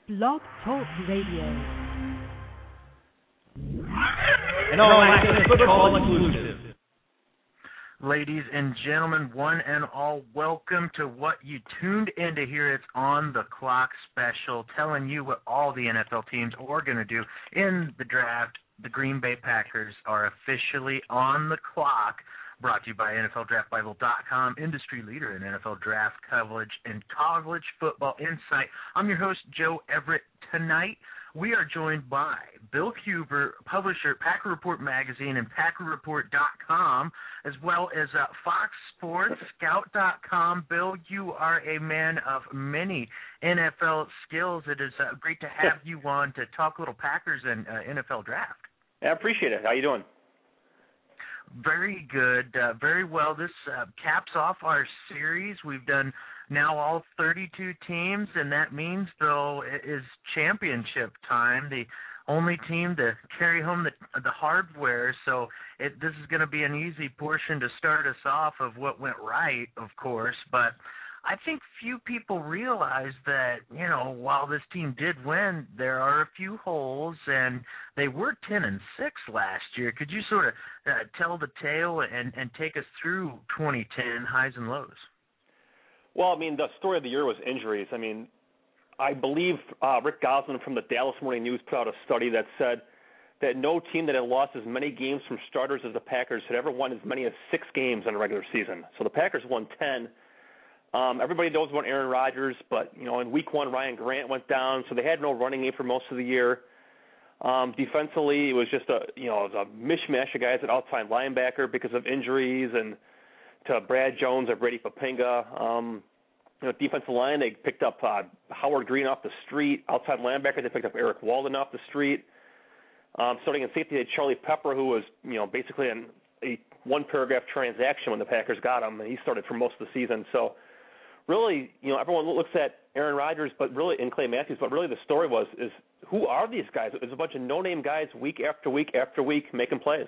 Blog Talk Radio. And all access football inclusive. Ladies and gentlemen, one and all, welcome to what you tuned in to hear. It's On the Clock special, telling you what all the NFL teams are going to do in the draft. The Green Bay Packers are officially on the clock. Brought to you by NFLDraftBible.com, industry leader in NFL draft coverage and college football insight. I'm your host, Joe Everett. Tonight, we are joined by Bill Huber, publisher, Packer Report Magazine and PackerReport.com, as well as Fox Sports, Scout.com. Bill, you are a man of many NFL skills. It is great to have you on to talk a little Packers and NFL draft. I appreciate it. How you doing? Very good. Very well. This caps off our series. We've done now all 32 teams, and that means, though, it is championship time. The only team to carry home the hardware, so this is going to be an easy portion to start us off of what went right, of course, but I think few people realize that, while this team did win, there are a few holes, and they were 10-6 last year. Could you sort of tell the tale and take us through 2010 highs and lows? Well, the story of the year was injuries. I believe Rick Gosselin from the Dallas Morning News put out a study that said that no team that had lost as many games from starters as the Packers had ever won as many as 6 games in a regular season. So the Packers won 10. Everybody knows about Aaron Rodgers, but, in week 1, Ryan Grant went down, so they had no running game for most of the year. Defensively, it was just a mishmash of guys at outside linebacker because of injuries, and to Brad Jones or Brady Papinga. Defensive line, they picked up Howard Green off the street. Outside linebacker, they picked up Eric Walden off the street. Starting in safety, they had Charlie Pepper, who was, basically a one-paragraph transaction when the Packers got him, and he started for most of the season. So, really, everyone looks at Aaron Rodgers, and Clay Matthews, but really the story is who are these guys? It's a bunch of no-name guys week after week after week making plays.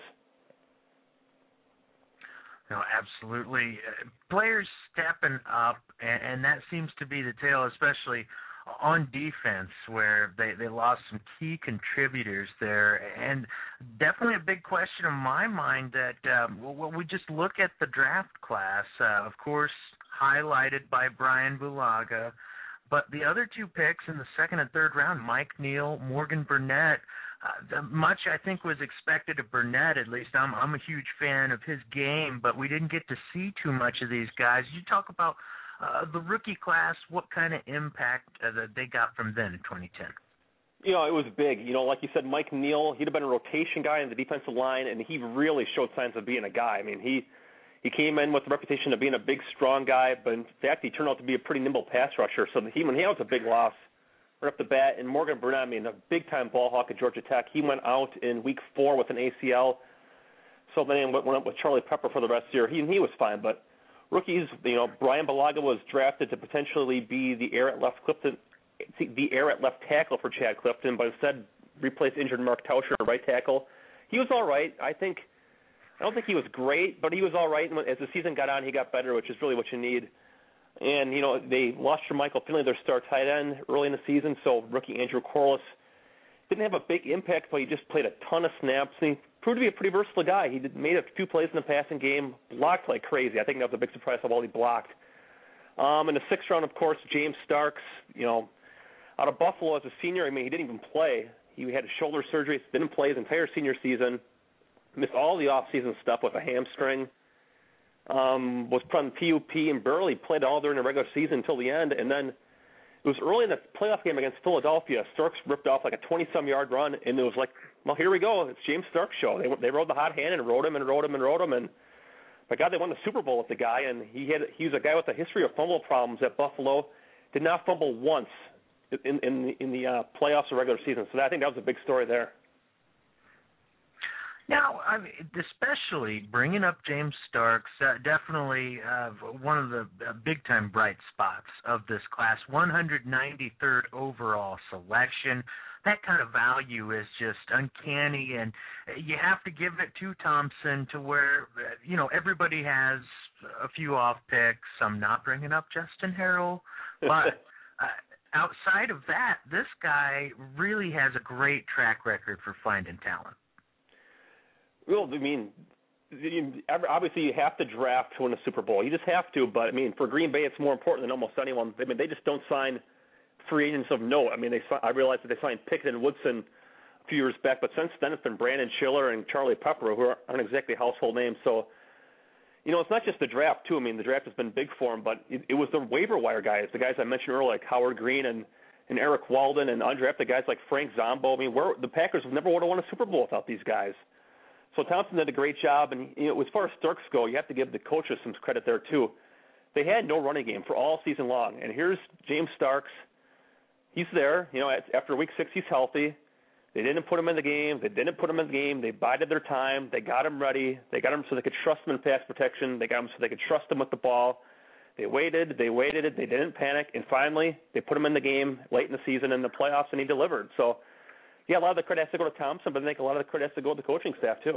No, absolutely. Players stepping up, and that seems to be the tale, especially on defense, where they lost some key contributors there. And definitely a big question in my mind that when we just look at the draft class, of course, highlighted by Brian Bulaga, but the other 2 picks in the second and third round, Mike Neal, Morgan Burnett, much I think was expected of Burnett, at least. I'm a huge fan of his game, but we didn't get to see too much of these guys. You talk about the rookie class, what kind of impact that they got from then in 2010? It was big. Like you said, Mike Neal, he'd have been a rotation guy in the defensive line, and he really showed signs of being a guy. He came in with the reputation of being a big, strong guy, but in fact, he turned out to be a pretty nimble pass rusher. So when he was a big loss right off the bat. And Morgan Burnett, a big-time ball hawk at Georgia Tech. He went out in week 4 with an ACL. So then went up with Charlie Pepper for the rest of the year. He was fine, but rookies, Brian Bulaga was drafted to potentially be the heir at left tackle for Chad Clifton, but instead replaced injured Mark Tauscher at right tackle. He was all right. I don't think he was great, but he was all right. And as the season got on, he got better, which is really what you need. And, they lost Michael Finley, their star tight end, early in the season, so rookie Andrew Corliss didn't have a big impact, but he just played a ton of snaps. And he proved to be a pretty versatile guy. He made a few plays in the passing game, blocked like crazy. I think that was a big surprise of all he blocked. In the 6th round, of course, James Starks, out of Buffalo as a senior. He didn't even play. He had a shoulder surgery, didn't play his entire senior season, missed all the off-season stuff with a hamstring. Was put on PUP and barely played all during the regular season until the end. And then it was early in the playoff game against Philadelphia. Starks ripped off like a 20-some-yard run, and it was like, well, here we go. It's James Starks' show. They rode the hot hand and rode him. And, my God, they won the Super Bowl with the guy, and he was a guy with a history of fumble problems at Buffalo. Did not fumble once in the playoffs or regular season. So I think that was a big story there. Now, especially bringing up James Starks, definitely one of the big-time bright spots of this class, 193rd overall selection. That kind of value is just uncanny, and you have to give it to Thompson to where, everybody has a few off picks. I'm not bringing up Justin Harrell, but outside of that, this guy really has a great track record for finding talent. Well, I mean, obviously you have to draft to win a Super Bowl. You just have to. But, I mean, for Green Bay, it's more important than almost anyone. I mean, they just don't sign free agents of note. I mean, I realized that they signed Pickett and Woodson a few years back, but since then it's been Brandon Schiller and Charlie Pepper, who aren't exactly household names. So, it's not just the draft, too. I mean, the draft has been big for him, but it was the waiver wire guys, the guys I mentioned earlier, like Howard Green and Eric Walden, and undrafted guys like Frank Zombo. I mean, the Packers never would have won a Super Bowl without these guys. So Thompson did a great job, and as far as Starks go, you have to give the coaches some credit there, too. They had no running game for all season long, and here's James Starks. He's there. After week 6, he's healthy. They didn't put him in the game. They bided their time. They got him ready. They got him so they could trust him in pass protection. They got him so they could trust him with the ball. They waited. They didn't panic. And finally, they put him in the game late in the season in the playoffs, and he delivered. So, yeah, a lot of the credit has to go to Thompson, but I think a lot of the credit has to go to the coaching staff, too.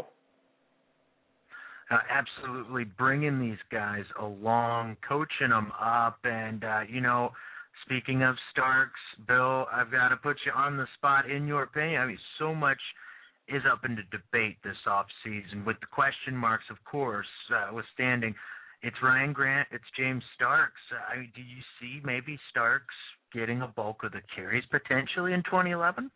Absolutely bringing these guys along, coaching them up, and, speaking of Starks, Bill, I've got to put you on the spot. In your opinion, I mean, so much is up into debate this offseason with the question marks, of course, withstanding. It's Ryan Grant, it's James Starks. Do you see maybe Starks getting a bulk of the carries potentially in 2011?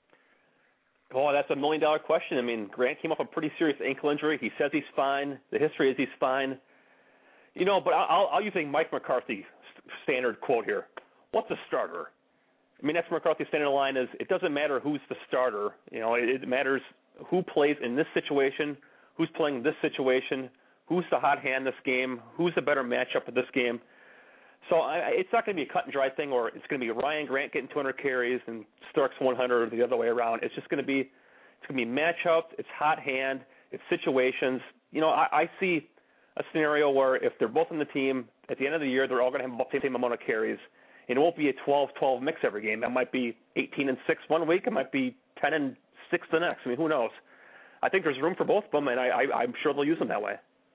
Oh, that's $1 million question. I mean, Grant came off a pretty serious ankle injury. He says he's fine. The history is he's fine. But I'll use a Mike McCarthy standard quote here. What's a starter? I mean, that's McCarthy's standard line is it doesn't matter who's the starter. It matters who plays in this situation, who's playing this situation, who's the hot hand this game, who's the better matchup of this game. So it's not going to be a cut and dry thing, or it's going to be Ryan Grant getting 200 carries and Starks 100 or the other way around. It's just going to be matchups. It's hot hand. It's situations. I see a scenario where if they're both in the team at the end of the year, they're all going to have the same amount of carries. And it won't be a 12-12 mix every game. That might be 18-6 one week. It might be 10-6 the next. I mean, who knows? I think there's room for both of them, and I'm sure they'll use them that way.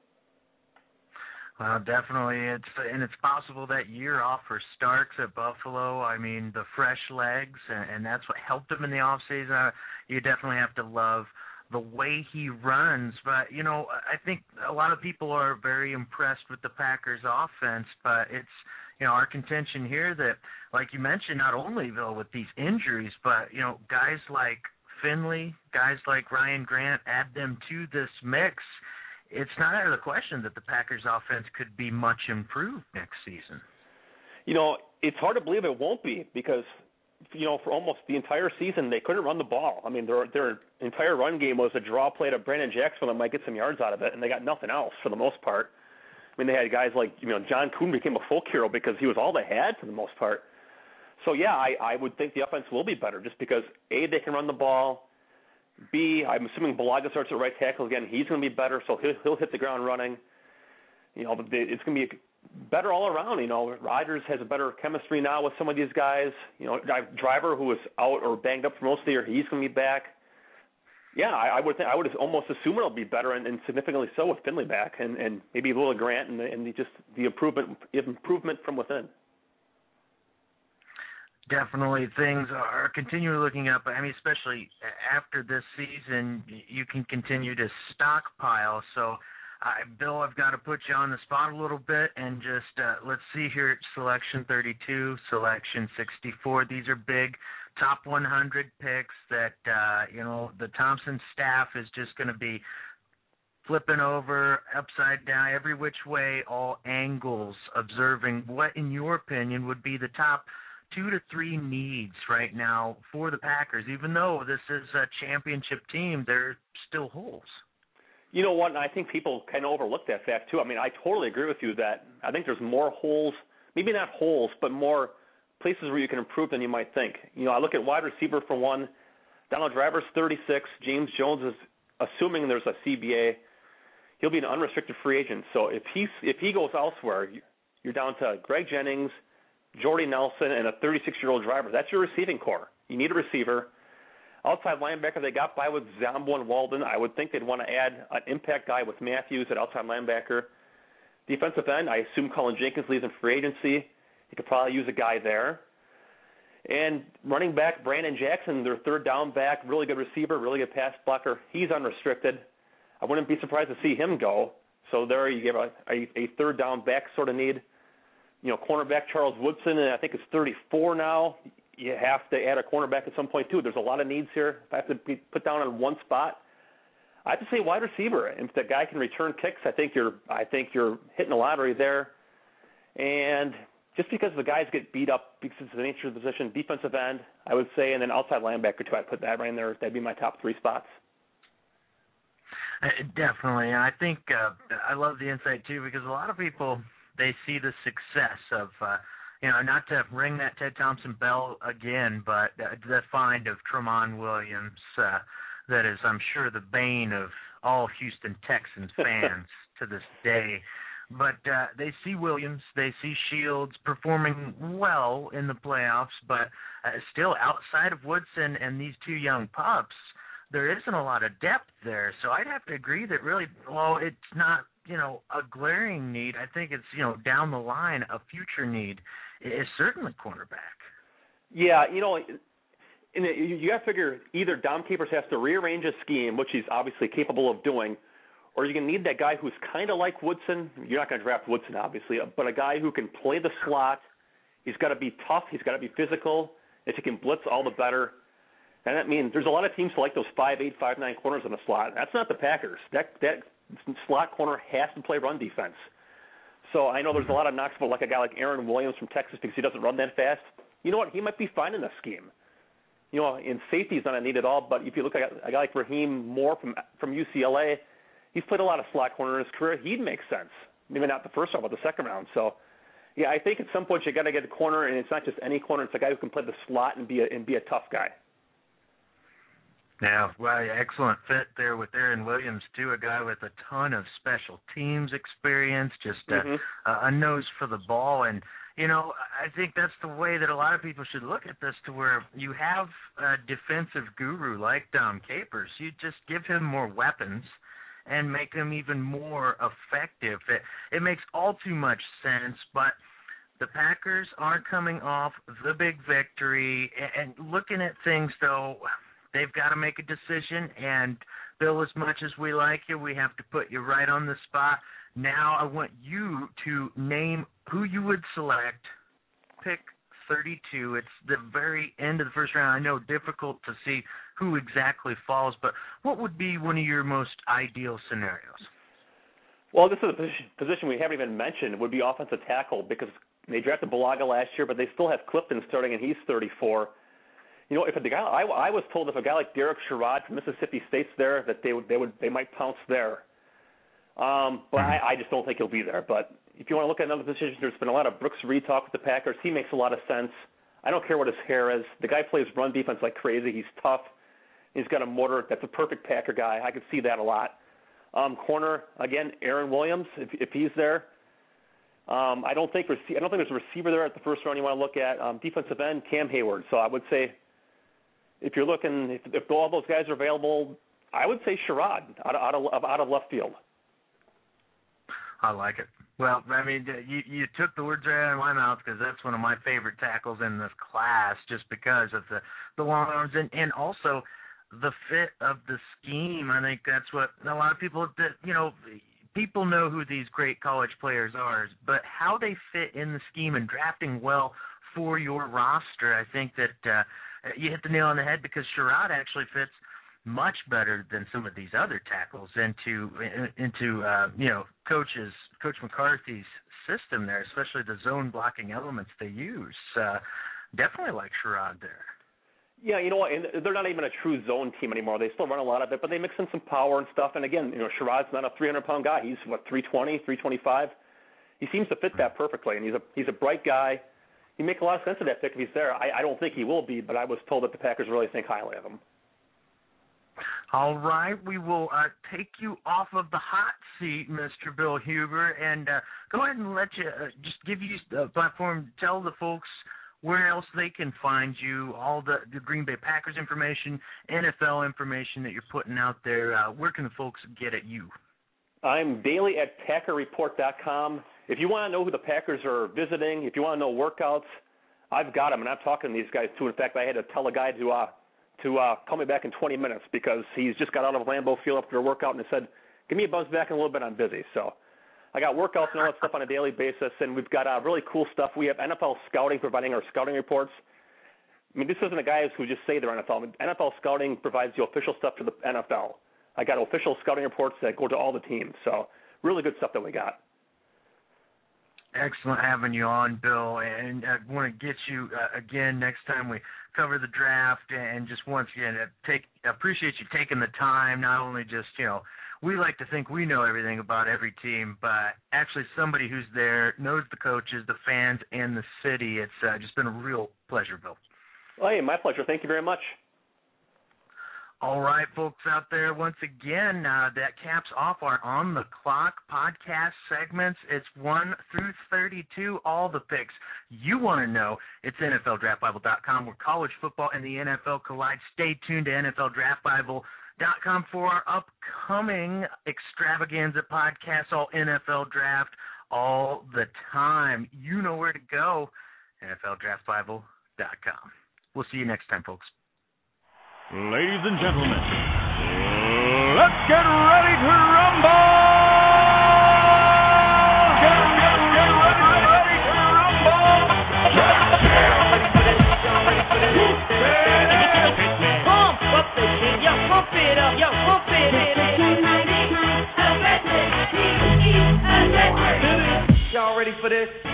Well, definitely. It's possible that year off for Starks at Buffalo. I mean, the fresh legs, and that's what helped him in the offseason. You definitely have to love the way he runs. But, I think a lot of people are very impressed with the Packers offense, but it's, our contention here that, like you mentioned, not only, Bill, with these injuries, but, guys like Finley, guys like Ryan Grant, add them to this mix. It's not out of the question that the Packers offense could be much improved next season. It's hard to believe it won't be because, for almost the entire season, they couldn't run the ball. I mean, their entire run game was a draw play to Brandon Jackson that might get some yards out of it, and they got nothing else for the most part. I mean, they had guys like, John Kuhn became a folk hero because he was all they had for the most part. So, yeah, I would think the offense will be better just because, A, they can run the ball. B, I'm assuming Bulaga starts at right tackle again. He's going to be better, so he'll hit the ground running. It's going to be better all around. Rodgers has a better chemistry now with some of these guys. Driver, who was out or banged up for most of the year, he's going to be back. Yeah, I would almost assume it'll be better and significantly so with Finley back and maybe a little Grant and the improvement from within. Definitely, things are continually looking up. I mean, especially after this season, you can continue to stockpile. So, Bill, I've got to put you on the spot a little bit and just let's see here. Selection 32, selection 64. These are big top 100 picks that the Thompson staff is just going to be flipping over upside down, every which way, all angles, observing what, in your opinion, would be the top 2 to 3 needs right now for the Packers. Even though this is a championship team, there are still holes. You know what? And I think people kind of overlook that fact, too. I mean, I totally agree with you that I think there's more holes, maybe not holes, but more places where you can improve than you might think. I look at wide receiver for one. Donald Driver's 36. James Jones is, assuming there's a CBA, he'll be an unrestricted free agent. So if he goes elsewhere, you're down to Greg Jennings, Jordy Nelson, and a 36-year-old driver. That's your receiving core. You need a receiver. Outside linebacker, they got by with Zombo and Walden. I would think they'd want to add an impact guy with Matthews at outside linebacker. Defensive end, I assume Colin Jenkins leaves in free agency. You could probably use a guy there. And running back Brandon Jackson, their third down back, really good receiver, really good pass blocker. He's unrestricted. I wouldn't be surprised to see him go. So there you give a third down back sort of need. Cornerback Charles Woodson, and I think it's 34 now. You have to add a cornerback at some point too. There's a lot of needs here. If I have to be put down on one spot, I have to say wide receiver. And if the guy can return kicks, I think you're hitting the lottery there. And just because the guys get beat up because of the nature of the position, defensive end, I would say, and then outside linebacker too. I'd put that right in there. That'd be my top three spots. Definitely. And I think I love the insight too, because a lot of people, they see the success of, not to ring that Ted Thompson bell again, but the find of Tramon Williams, that is, I'm sure, the bane of all Houston Texans fans to this day. But they see Williams, they see Shields performing well in the playoffs, but still outside of Woodson and these two young pups, there isn't a lot of depth there. So I'd have to agree that really, well, it's not, a glaring need. I think it's, down the line, a future need is certainly cornerback. Yeah, you got to figure either Dom Capers has to rearrange a scheme, which he's obviously capable of doing, or you're going to need that guy who's kind of like Woodson. You're not going to draft Woodson, obviously, but a guy who can play the slot. He's got to be tough. He's got to be physical. If he can blitz, all the better. And that means there's a lot of teams who like those 5'8", 5'9" corners in the slot. That's not the Packers. That slot corner has to play run defense. So I know there's a lot of knocks about like a guy like Aaron Williams from Texas because he doesn't run that fast. You know what? He might be fine in this scheme. In safety he's not a need at all, but if you look at a guy like Raheem Moore from UCLA, he's played a lot of slot corner in his career. He'd make sense. Maybe not the first round, but the second round. So, yeah, I think at some point you got to get a corner, and it's not just any corner. It's a guy who can play the slot and be a tough guy. Yeah, well, excellent fit there with Aaron Williams, too, a guy with a ton of special teams experience, just a nose for the ball. And, I think that's the way that a lot of people should look at this, to where you have a defensive guru like Dom Capers. You just give him more weapons and make him even more effective. It makes all too much sense, but the Packers are coming off the big victory, and looking at things, though, they've got to make a decision, and Bill, as much as we like you, we have to put you right on the spot. Now I want you to name who you would select, pick 32. It's the very end of the first round. I know difficult to see who exactly falls, but what would be one of your most ideal scenarios? Well, this is a position we haven't even mentioned. It would be offensive tackle, because they drafted Bulaga last year, but they still have Clifton starting, and he's 34. If the guy, I was told if a guy like Derek Sherrod from Mississippi State's there, that they might pounce there. But I just don't think he'll be there. But if you want to look at another position, there's been a lot of Brooks Reed talk with the Packers. He makes a lot of sense. I don't care what his hair is. The guy plays run defense like crazy. He's tough. He's got a motor. That's a perfect Packer guy. I could see that a lot. Corner again, Aaron Williams, if he's there. I don't think there's a receiver there at the first round you want to look at. Defensive end, Cam Hayward. So I would say, if you're looking, if all those guys are available, I would say Sherrod out of left field. I like it. Well, I mean, you took the words right out of my mouth, because that's one of my favorite tackles in this class, just because of the long arms and also the fit of the scheme. I think that's what a lot of people people know who these great college players are, but how they fit in the scheme and drafting well for your roster, I think that you hit the nail on the head, because Sherrod actually fits much better than some of these other tackles into Coach McCarthy's system there, especially the zone blocking elements they use. Definitely like Sherrod there. Yeah, and they're not even a true zone team anymore. They still run a lot of it, but they mix in some power and stuff. And again, Sherrod's not a 300-pound guy. He's 320, 325. He seems to fit that perfectly, and he's a bright guy. He makes a lot of sense of that pick if he's there. I don't think he will be, but I was told that the Packers really think highly of him. All right, we will take you off of the hot seat, Mr. Bill Huber, and go ahead and let you just give you a platform. Tell the folks where else they can find you, all the Green Bay Packers information, NFL information that you're putting out there. Where can the folks get at you? I'm daily at PackerReport.com. If you want to know who the Packers are visiting, if you want to know workouts, I've got him, and I'm talking to these guys too. In fact, I had to tell a guy to call me back in 20 minutes because he's just got out of Lambeau Field after a workout and he said, give me a buzz back in a little bit, I'm busy. So I got workouts and all that stuff on a daily basis, and we've got really cool stuff. We have NFL Scouting providing our scouting reports. I mean, this isn't a guy who just say they're NFL. I mean, NFL Scouting provides the official stuff to the NFL. I got official scouting reports that go to all the teams. So really good stuff that we got. Excellent having you on, Bill, and I want to get you again next time we cover the draft, and just once again appreciate you taking the time. Not only just we like to think we know everything about every team, but actually somebody who's there knows the coaches, the fans, and the city. It's just been a real pleasure, Bill. Oh, hey, my pleasure. Thank you very much. All right, folks out there, once again, that caps off our On the Clock podcast segments. It's 1 through 32, all the picks you want to know. It's NFLDraftBible.com, where college football and the NFL collide. Stay tuned to NFLDraftBible.com for our upcoming extravaganza podcast, all NFL Draft, all the time. You know where to go, NFLDraftBible.com. We'll see you next time, folks. Ladies and gentlemen, let's get ready to rumble! Get ready to rumble! Pump up the king, yo, pump it up, yo, pump it in. Y'all ready for this?